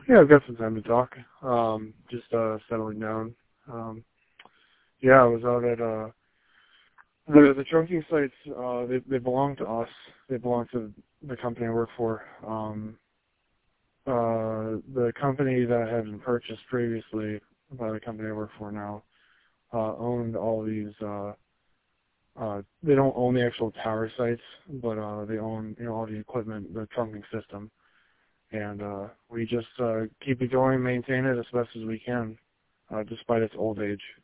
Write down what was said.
Yeah, I've got some time to talk. Just settling down. Yeah, I was out at the trunking sites. They belong to us. They belong to the company I work for. The company that had been purchased previously by the company I work for now owned all these. They don't own the actual tower sites, but they own all the equipment, the trunking system, and we just keep it going, maintain it as best as we can, despite its old age.